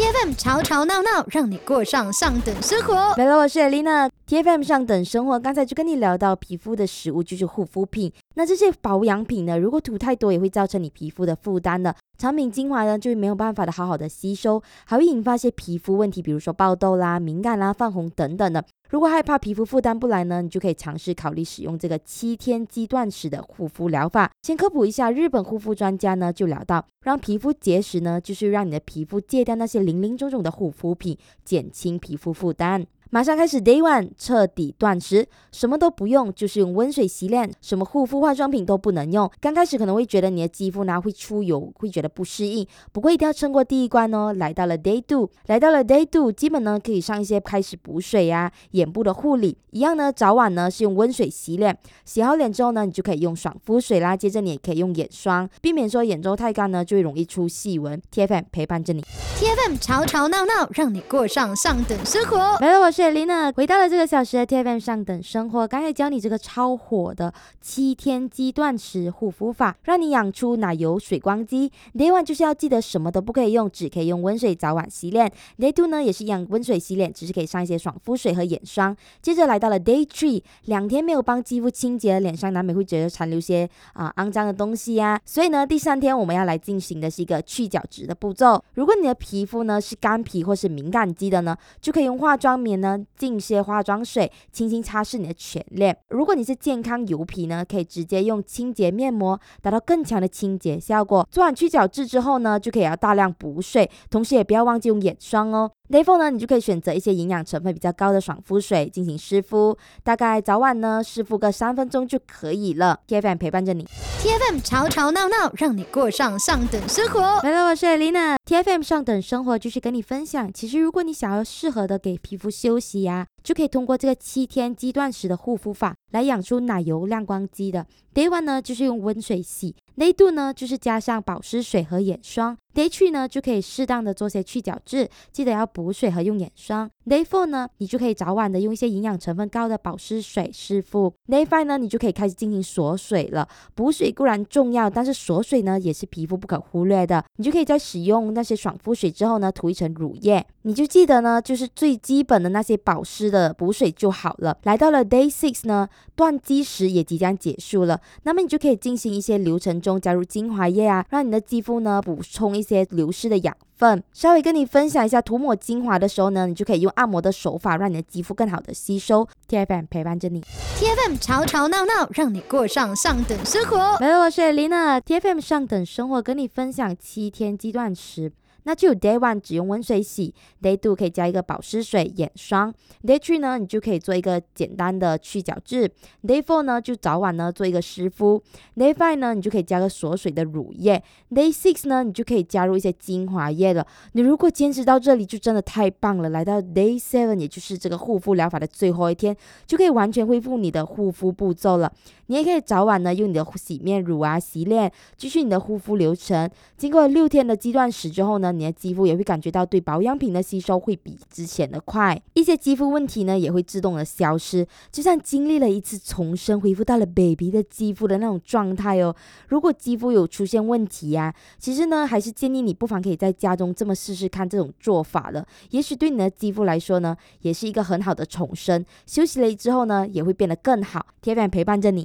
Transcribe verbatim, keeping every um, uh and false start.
T F M 吵吵闹闹，让你过上上等生活。 来了，我是 Elena。T F M 上等生活，刚才就跟你聊到皮肤的食物就是护肤品。那这些保养品呢，如果涂太多也会造成你皮肤的负担的。产品精华呢就没有办法的好好的吸收，还会引发一些皮肤问题，比如说爆痘啦、敏感啦、泛红等等的。如果害怕皮肤负担不来呢，你就可以尝试考虑使用这个七天肌断食的护肤疗法。先科普一下，日本护肤专家呢就聊到，让皮肤节食呢，就是让你的皮肤戒掉那些零零总总的护肤品，减轻皮肤负担。马上开始 Day One， 彻底断食，什么都不用，就是用温水洗脸，什么护肤化妆品都不能用。刚开始可能会觉得你的肌肤呢会出油，会觉得不适应，不过一定要撑过第一关哦。来到了 Day Two， 来到了 Day Two， 基本呢可以上一些开始补水啊、眼部的护理，一样呢早晚呢是用温水洗脸，洗好脸之后呢，你就可以用爽肤水啦，接着你也可以用眼霜，避免说眼周太干呢就会容易出细纹。T F M 陪伴着你 ，T F M 吵吵闹闹，让你过上上等生活。 来了，我是 Elena， 回到了这个小时的 T F M 上等生活。刚才教你这个超火的七天肌断食护肤法，让你养出奶油水光肌。Day One 就是要记得什么都不可以用，只可以用温水早晚洗脸。Day Two 呢也是一样温水洗脸，只是可以上一些爽肤水和眼霜。接着来到了 Day Three， 两天没有帮肌肤清洁，脸上难免会觉得残留些啊、呃、肮脏的东西呀、啊。所以呢，第三天我们要来进行的是一个去角质的步骤。如果你的皮肤呢是干皮或是敏感肌的呢，就可以用化妆棉呢浸些化妆水，轻轻擦拭你的全脸。如果你是健康油皮呢，可以直接用清洁面膜达到更强的清洁效果。做完去角质之后呢，就可以要大量补水，同时也不要忘记用眼霜哦。Day Four 呢，你就可以选择一些营养成分比较高的爽肤水进行湿敷，大概早晚呢湿敷个三分钟就可以了。T F M 陪伴着你 ，T F M 吵吵闹闹，让你过上上等生活。 来了，我是 Elena。T F M 上等生活就是跟你分享，其实如果你想要适合的给皮肤休息呀、啊，就可以通过这个七天肌断食的护肤法来养出奶油亮光肌的。Day One 呢就是用温水洗， Day Two 呢就是加上保湿水和眼霜， Day Three 呢就可以适当的做些去角质，记得要补水和用眼霜。 Day Four 呢你就可以早晚的用一些营养成分高的保湿水湿敷。 Day Five 呢你就可以开始进行锁水了。补水固然重要，但是锁水呢也是皮肤不可忽略的。你就可以在使用那些爽肤水之后呢，涂一层乳液，你就记得呢就是最基本的那些保湿的补水就好了。来到了 Day Six 呢，断肌时也即将结束了，那么你就可以进行一些流程中加入精华液啊，让你的肌肤呢补充一些流失的养分。稍微跟你分享一下，涂抹精华的时候呢，你就可以用按摩的手法让你的肌肤更好的吸收。 T F M 陪伴着你 ，T F M 吵吵闹闹，让你过上上等生活。 来了，我是 Elena。T F M 上等生活跟你分享七天肌断食。那就有 Day One 只用温水洗， Day Two 可以加一个保湿水、眼霜， Day Three 呢你就可以做一个简单的去角质， Day Four 呢就早晚呢做一个湿敷， Day Five 呢你就可以加个锁水的乳液， Day Six 呢你就可以加入一些精华液了。你如果坚持到这里就真的太棒了。来到 Day Seven， 也就是这个护肤疗法的最后一天，就可以完全恢复你的护肤步骤了。你也可以早晚呢用你的洗面乳啊洗脸，继续你的护肤流程。经过六天的肌断食之后呢，你的肌肤也会感觉到对保养品的吸收会比之前的快，一些肌肤问题呢也会自动的消失，就像经历了一次重生，恢复到了 baby 的肌肤的那种状态哦。如果肌肤有出现问题啊，其实呢还是建议你不妨可以在家中这么试试看这种做法了，也许对你的肌肤来说呢也是一个很好的重生，休息了之后呢也会变得更好。T F M 陪伴着你